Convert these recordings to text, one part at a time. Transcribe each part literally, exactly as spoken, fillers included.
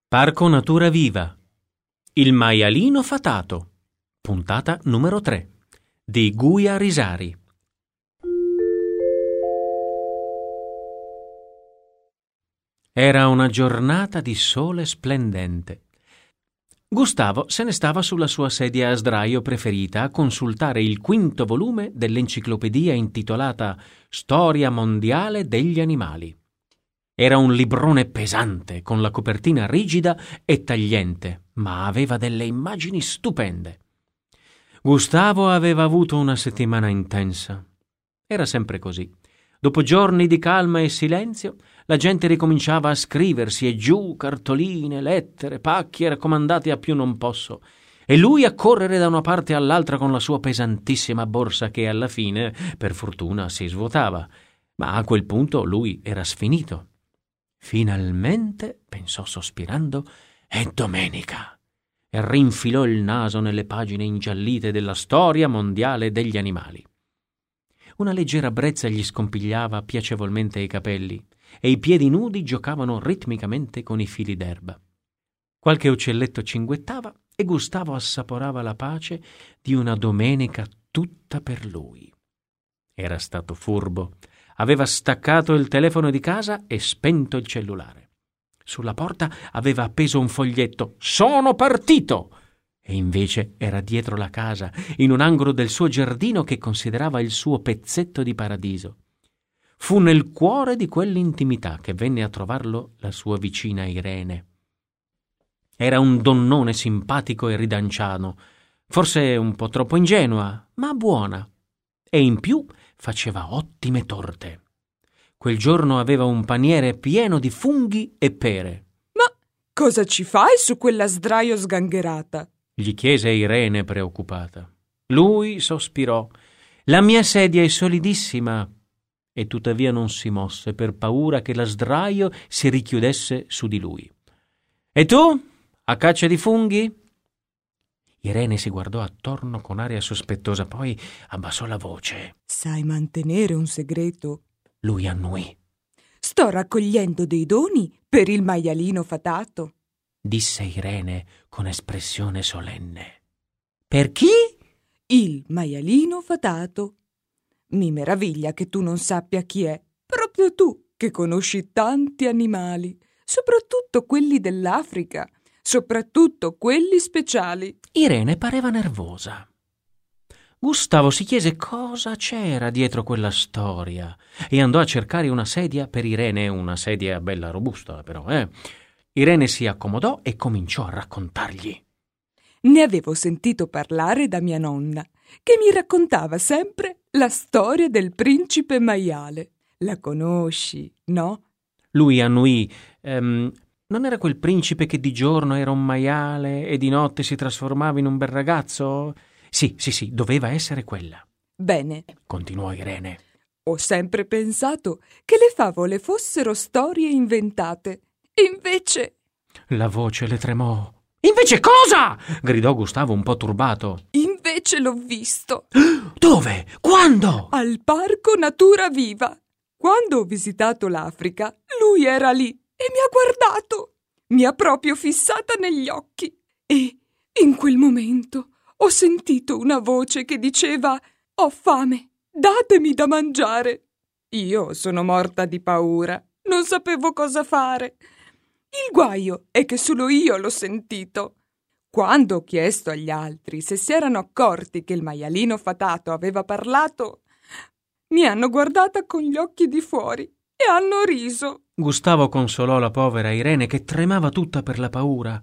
Parco Natura Viva. Il maialino fatato. Puntata numero tre. Di Guia Risari. Era una giornata di sole splendente. Gustavo se ne stava sulla sua sedia a sdraio preferita a consultare il quinto volume dell'enciclopedia intitolata Storia mondiale degli animali. Era un librone pesante, con la copertina rigida e tagliente, ma aveva delle immagini stupende. Gustavo aveva avuto una settimana intensa. Era sempre così. Dopo giorni di calma e silenzio, la gente ricominciava a scriversi e giù cartoline, lettere, pacchi raccomandati a più non posso, e lui a correre da una parte all'altra con la sua pesantissima borsa che alla fine, per fortuna, si svuotava. Ma a quel punto lui era sfinito. Finalmente, pensò sospirando, è domenica, e rinfilò il naso nelle pagine ingiallite della storia mondiale degli animali. Una leggera brezza gli scompigliava piacevolmente i capelli e i piedi nudi giocavano ritmicamente con i fili d'erba. Qualche uccelletto cinguettava e Gustavo assaporava la pace di una domenica tutta per lui. Era stato furbo. Aveva staccato il telefono di casa e spento il cellulare. Sulla porta aveva appeso un foglietto «Sono partito!» e invece era dietro la casa, in un angolo del suo giardino che considerava il suo pezzetto di paradiso. Fu nel cuore di quell'intimità che venne a trovarlo la sua vicina Irene. Era un donnone simpatico e ridanciano, forse un po' troppo ingenua, ma buona. E in più faceva ottime torte. Quel giorno aveva un paniere pieno di funghi e pere. «Ma cosa ci fai su quella sdraio sgangherata?» gli chiese Irene preoccupata. Lui sospirò. «La mia sedia è solidissima», e tuttavia non si mosse per paura che la sdraio si richiudesse su di lui. «E tu? A caccia di funghi?» Irene si guardò attorno con aria sospettosa, poi abbassò la voce. «Sai mantenere un segreto?» Lui annuì. «Sto raccogliendo dei doni per il maialino fatato», disse Irene con espressione solenne. «Per chi?» «Il maialino fatato. Mi meraviglia che tu non sappia chi è, proprio tu che conosci tanti animali, soprattutto quelli dell'Africa, soprattutto quelli speciali». Irene pareva nervosa. Gustavo si chiese cosa c'era dietro quella storia e andò a cercare una sedia per Irene, una sedia bella robusta però, eh. Irene si accomodò e cominciò a raccontargli. «Ne avevo sentito parlare da mia nonna, che mi raccontava sempre la storia del principe maiale. La conosci, no?» Lui annuì. Ehm, non era quel principe che di giorno era un maiale e di notte si trasformava in un bel ragazzo? Sì, sì, sì, doveva essere quella. «Bene», continuò Irene. «ho sempre pensato che le favole fossero storie inventate. Invece...» La voce le tremò. «Invece cosa?» gridò Gustavo un po' turbato. «Invece l'ho visto». «Dove? Quando?» «Al Parco Natura Viva. Quando ho visitato l'Africa, lui era lì e mi ha guardato. Mi ha proprio fissata negli occhi. E in quel momento ho sentito una voce che diceva: «Ho fame, datemi da mangiare». Io sono morta di paura, non sapevo cosa fare. Il guaio è che solo io l'ho sentito. Quando ho chiesto agli altri se si erano accorti che il maialino fatato aveva parlato, mi hanno guardata con gli occhi di fuori e hanno riso». Gustavo consolò la povera Irene che tremava tutta per la paura.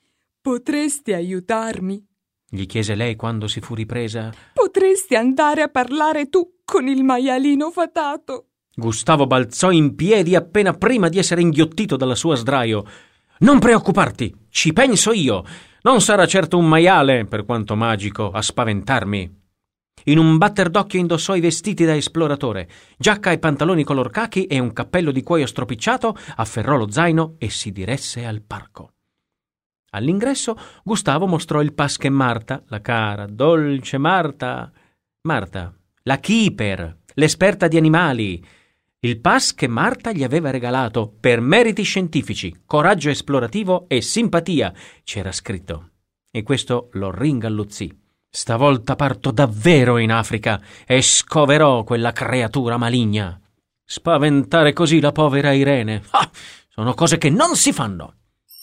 «Potresti aiutarmi?» gli chiese lei quando si fu ripresa. «Potresti andare a parlare tu con il maialino fatato?» Gustavo balzò in piedi appena prima di essere inghiottito dalla sua sdraio. «Non preoccuparti, ci penso io. Non sarà certo un maiale, per quanto magico, a spaventarmi». In un batter d'occhio indossò i vestiti da esploratore, giacca e pantaloni color cachi e un cappello di cuoio stropicciato, afferrò lo zaino e si diresse al parco. All'ingresso Gustavo mostrò il Pasche Marta, la cara, dolce Marta. Marta, la keeper, l'esperta di animali. Il pass che Marta gli aveva regalato per meriti scientifici, coraggio esplorativo e simpatia, c'era scritto. E questo lo ringalluzzì. Stavolta parto davvero in Africa e scoverò quella creatura maligna. Spaventare così la povera Irene. Ah, sono cose che non si fanno.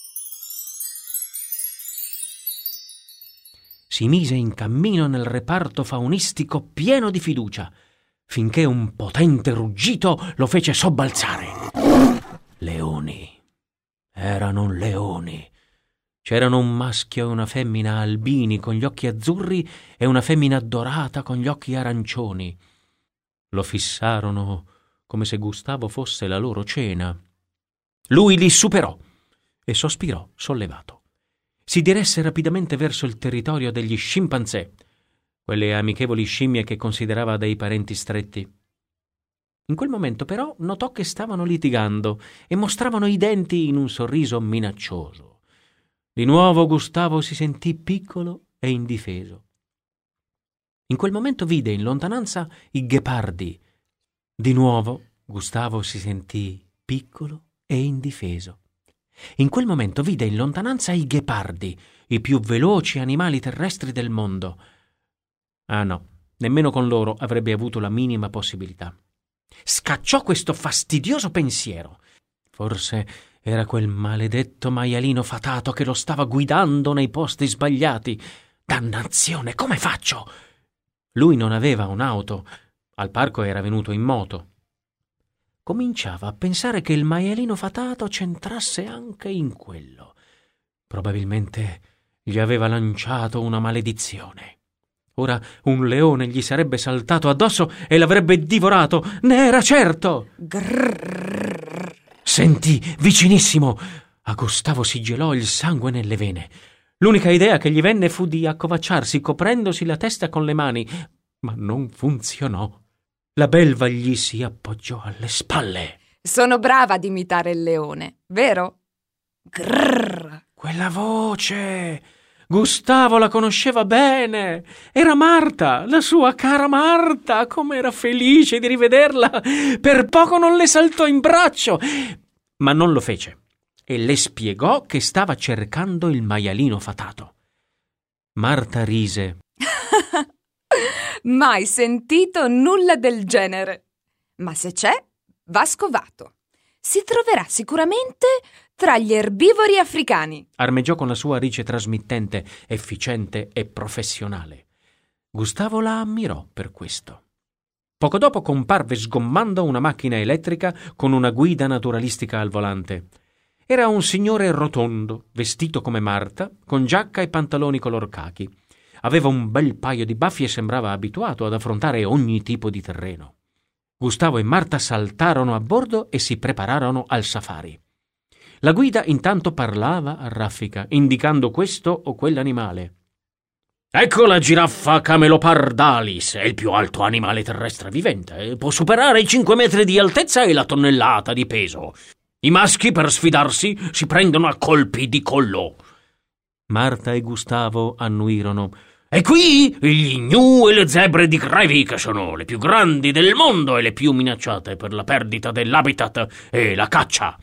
Si mise in cammino nel reparto faunistico pieno di fiducia, finché un potente ruggito lo fece sobbalzare. Leoni. Erano leoni. C'erano un maschio e una femmina albini con gli occhi azzurri e una femmina dorata con gli occhi arancioni. Lo fissarono come se Gustavo fosse la loro cena. Lui li superò e sospirò sollevato. Si diresse rapidamente verso il territorio degli scimpanzé, quelle amichevoli scimmie che considerava dei parenti stretti. In quel momento però notò che stavano litigando e mostravano i denti in un sorriso minaccioso. Di nuovo Gustavo si sentì piccolo e indifeso. In quel momento vide in lontananza i ghepardi. Di nuovo Gustavo si sentì piccolo e indifeso. In quel momento vide in lontananza i ghepardi, i più veloci animali terrestri del mondo. Ah no, nemmeno con loro avrebbe avuto la minima possibilità. Scacciò questo fastidioso pensiero. Forse era quel maledetto maialino fatato che lo stava guidando nei posti sbagliati. Dannazione, come faccio? Lui non aveva un'auto. Al parco era venuto in moto. Cominciava a pensare che il maialino fatato c'entrasse anche in quello. Probabilmente gli aveva lanciato una maledizione. Ora un leone gli sarebbe saltato addosso e l'avrebbe divorato. Ne era certo! Grrr. Sentì vicinissimo. A Gustavo si gelò il sangue nelle vene. L'unica idea che gli venne fu di accovacciarsi coprendosi la testa con le mani, ma non funzionò. La belva gli si appoggiò alle spalle. Sono brava ad imitare il leone, vero? Grrr. Quella voce! Gustavo la conosceva bene. Era Marta, la sua cara Marta. Come era felice di rivederla. Per poco non le saltò in braccio. Ma non lo fece e le spiegò che stava cercando il maialino fatato. Marta rise. Mai sentito nulla del genere. Ma se c'è, va scovato. Si troverà sicuramente tra gli erbivori africani. Armeggiò con la sua rice trasmittente, efficiente e professionale. Gustavo la ammirò per questo. Poco dopo comparve sgommando una macchina elettrica con una guida naturalistica al volante. Era un signore rotondo, vestito come Marta, con giacca e pantaloni color cachi. Aveva un bel paio di baffi e sembrava abituato ad affrontare ogni tipo di terreno. Gustavo e Marta saltarono a bordo e si prepararono al safari. La guida intanto parlava a raffica, indicando questo o quell'animale. Ecco la giraffa Camelopardalis, è il più alto animale terrestre vivente. Può superare i cinque metri di altezza e la tonnellata di peso. I maschi, per sfidarsi, si prendono a colpi di collo. Marta e Gustavo annuirono. E qui gli gnu e le zebre di Grevi, che sono le più grandi del mondo e le più minacciate per la perdita dell'habitat e la caccia.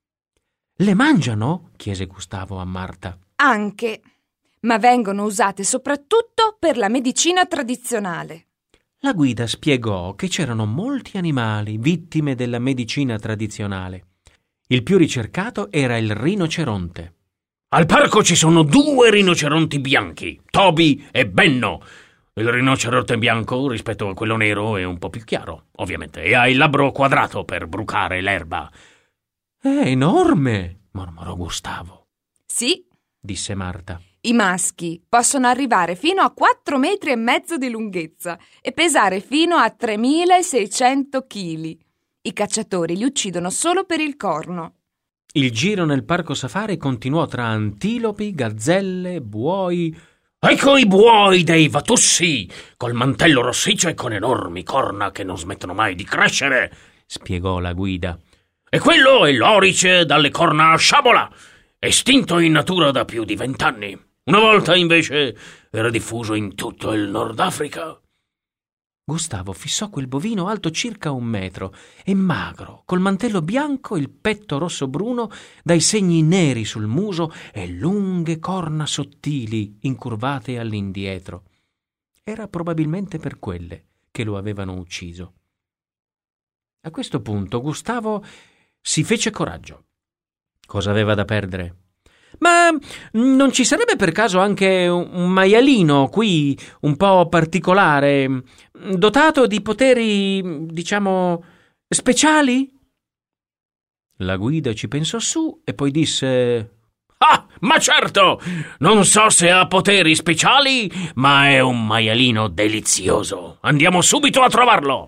Le mangiano? Chiese Gustavo a Marta. Anche, ma vengono usate soprattutto per la medicina tradizionale. La guida spiegò che c'erano molti animali vittime della medicina tradizionale. Il più ricercato era il rinoceronte. Al parco ci sono due rinoceronti bianchi, Toby e Benno. Il rinoceronte bianco, rispetto a quello nero, è un po' più chiaro, ovviamente, e ha il labbro quadrato per brucare l'erba. È enorme, mormorò Gustavo. Sì, disse Marta. I maschi possono arrivare fino a quattro metri e mezzo di lunghezza e pesare fino a tremilaseicento chili. I cacciatori li uccidono solo per il corno. Il giro nel parco safari continuò tra antilopi, gazzelle, buoi. Ecco i buoi dei Vatussi, col mantello rossiccio e con enormi corna che non smettono mai di crescere, spiegò la guida. E quello è l'orice dalle corna a sciabola, estinto in natura da più di vent'anni. Una volta invece era diffuso in tutto il Nord Africa. Gustavo fissò quel bovino alto circa un metro e magro, col mantello bianco, il petto rosso bruno, dai segni neri sul muso e lunghe corna sottili incurvate all'indietro. Era probabilmente per quelle che lo avevano ucciso. A questo punto Gustavo si fece coraggio. Cosa aveva da perdere? Ma non ci sarebbe per caso anche un maialino qui un po' particolare, dotato di poteri, diciamo, speciali? La guida ci pensò su e poi disse: Ah, ma certo! Non so se ha poteri speciali, ma è un maialino delizioso. Andiamo subito a trovarlo!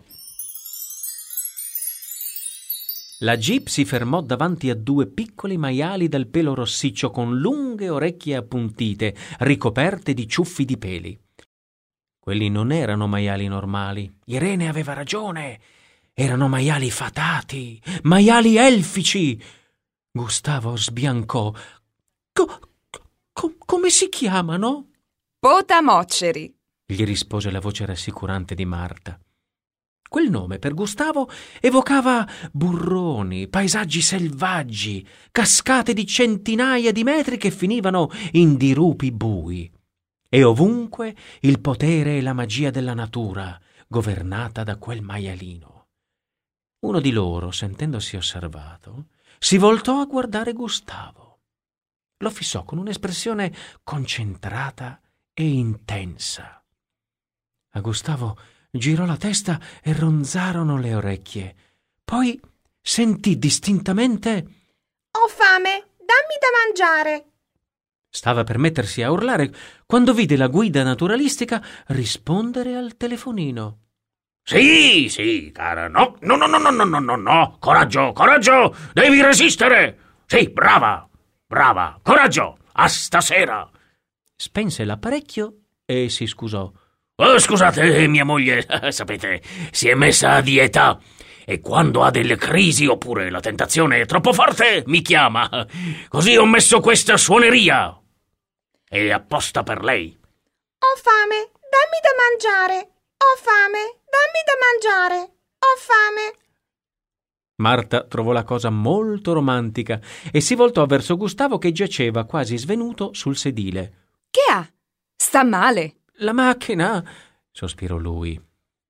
La jeep si fermò davanti a due piccoli maiali dal pelo rossiccio con lunghe orecchie appuntite, ricoperte di ciuffi di peli. Quelli non erano maiali normali. Irene aveva ragione. Erano maiali fatati, maiali elfici. Gustavo sbiancò. Co- co- come si chiamano? Potamoceri, Gli rispose la voce rassicurante di Marta. Quel nome per Gustavo evocava burroni, paesaggi selvaggi, cascate di centinaia di metri che finivano in dirupi bui, e ovunque il potere e la magia della natura, governata da quel maialino. Uno di loro, sentendosi osservato, si voltò a guardare Gustavo. Lo fissò con un'espressione concentrata e intensa. A Gustavo girò la testa e ronzarono le orecchie. Poi sentì distintamente: Ho fame, dammi da mangiare. Stava per mettersi a urlare quando vide la guida naturalistica rispondere al telefonino. Sì, sì, cara, no, no, no, no, no, no, no, no, coraggio, coraggio, devi resistere. Sì, brava, brava, coraggio, a stasera. Spense l'apparecchio e si scusò. Oh, scusate, mia moglie, sapete, si è messa a dieta e quando ha delle crisi oppure la tentazione è troppo forte mi chiama. Così ho messo questa suoneria. È apposta per lei. Ho fame, dammi da mangiare. Ho fame, dammi da mangiare. Ho fame. Marta trovò la cosa molto romantica e si voltò verso Gustavo che giaceva quasi svenuto sul sedile. che ha? Sta male. La macchina, sospirò lui.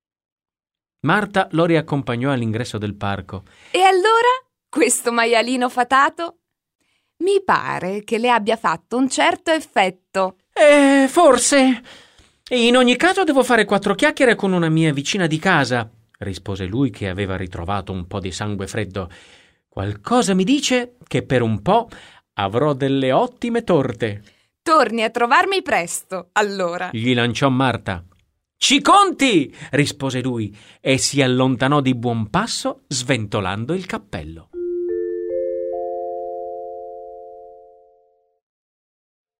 Marta lo riaccompagnò all'ingresso del parco. E allora, questo maialino fatato? Mi pare che le abbia fatto un certo effetto. Eh, forse. In ogni caso devo fare quattro chiacchiere con una mia vicina di casa, rispose lui che aveva ritrovato un po' di sangue freddo. Qualcosa mi dice che per un po' avrò delle ottime torte. Torni a trovarmi presto, allora. Gli lanciò Marta. Ci conti, rispose lui e si allontanò di buon passo sventolando il cappello.